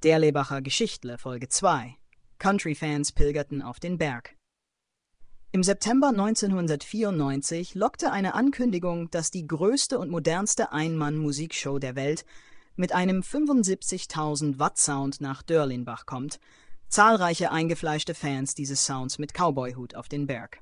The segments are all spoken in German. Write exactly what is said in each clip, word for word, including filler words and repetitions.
Derlebacher Geschichtle Folge zwei. Country-Fans pilgerten auf den Berg. Im September neunzehnhundertvierundneunzig lockte eine Ankündigung, dass die größte und modernste Ein-Mann-Musikshow der Welt mit einem fünfundsiebzigtausend Watt Sound nach Derlenbach kommt, zahlreiche eingefleischte Fans dieses Sounds mit Cowboyhut auf den Berg.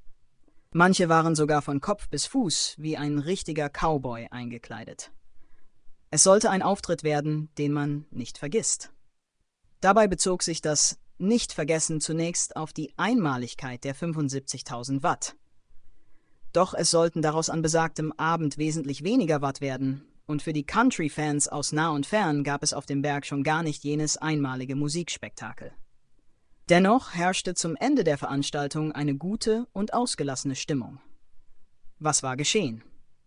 Manche waren sogar von Kopf bis Fuß wie ein richtiger Cowboy eingekleidet. Es sollte ein Auftritt werden, den man nicht vergisst. Dabei bezog sich das Nicht-Vergessen zunächst auf die Einmaligkeit der fünfundsiebzigtausend Watt. Doch es sollten daraus an besagtem Abend wesentlich weniger Watt werden, und für die Country-Fans aus nah und fern gab es auf dem Berg schon gar nicht jenes einmalige Musikspektakel. Dennoch herrschte zum Ende der Veranstaltung eine gute und ausgelassene Stimmung. Was war geschehen?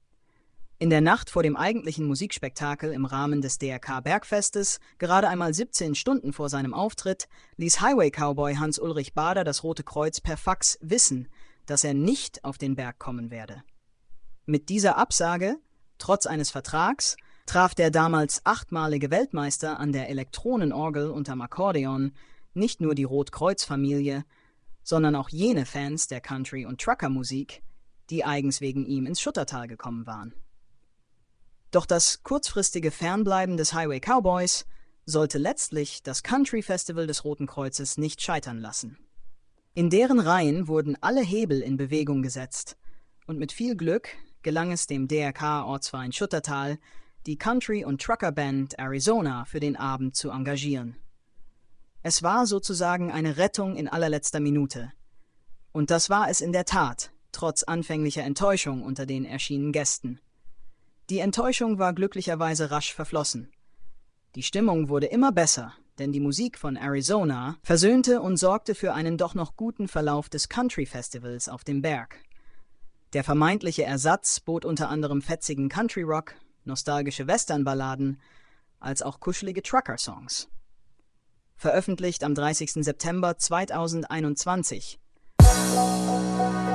In der Nacht vor dem eigentlichen Musikspektakel im Rahmen des D R K-Bergfestes, gerade einmal siebzehn Stunden vor seinem Auftritt, ließ Highway-Cowboy Hans-Ulrich Bader das Rote Kreuz per Fax wissen, dass er nicht auf den Berg kommen werde. Mit dieser Absage, trotz eines Vertrags, traf der damals achtmalige Weltmeister an der Elektronenorgel unterm Akkordeon nicht nur die Rotkreuz-Familie, sondern auch jene Fans der Country- und Trucker-Musik, die eigens wegen ihm ins Schuttertal gekommen waren. Doch das kurzfristige Fernbleiben des Highway Cowboys sollte letztlich das Country Festival des Roten Kreuzes nicht scheitern lassen. In deren Reihen wurden alle Hebel in Bewegung gesetzt, und mit viel Glück gelang es dem D R K-Ortsverein Schuttertal, die Country- und Trucker-Band Arizona für den Abend zu engagieren. Es war sozusagen eine Rettung in allerletzter Minute. Und das war es in der Tat, trotz anfänglicher Enttäuschung unter den erschienenen Gästen. Die Enttäuschung war glücklicherweise rasch verflossen. Die Stimmung wurde immer besser, denn die Musik von Arizona versöhnte und sorgte für einen doch noch guten Verlauf des Country-Festivals auf dem Berg. Der vermeintliche Ersatz bot unter anderem fetzigen Country-Rock, nostalgische Western-Balladen, als auch kuschelige Trucker-Songs. Veröffentlicht am dreißigsten September zweitausendeinundzwanzig.